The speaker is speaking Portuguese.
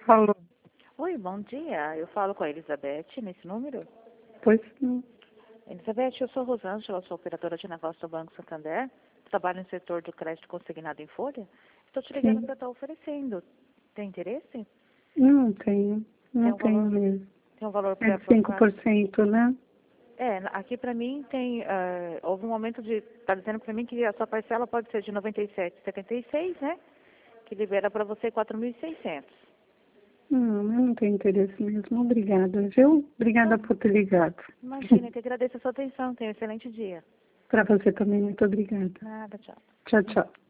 Alô? Oi, bom dia. Eu falo com a Elizabeth nesse número. Pois não. Elizabeth, eu sou Rosângela, sou operadora de negócio do Banco Santander. Trabalho no setor do crédito consignado em folha. Estou te ligando Sim. para estar oferecendo. Tem interesse? Não tenho. Tem Não um tenho valor, mesmo. tem um valor É de 5%, né? aqui para mim tem, houve um momento de, está dizendo para mim que a sua parcela pode ser de 97,76, né? Que libera para você 4.600. Não, eu não tenho interesse mesmo. Obrigada, viu? Obrigada por ter ligado. Imagina, que agradeço a sua atenção. Tenha um excelente dia. Para você também, muito obrigada. Nada, tchau. Tchau, tchau.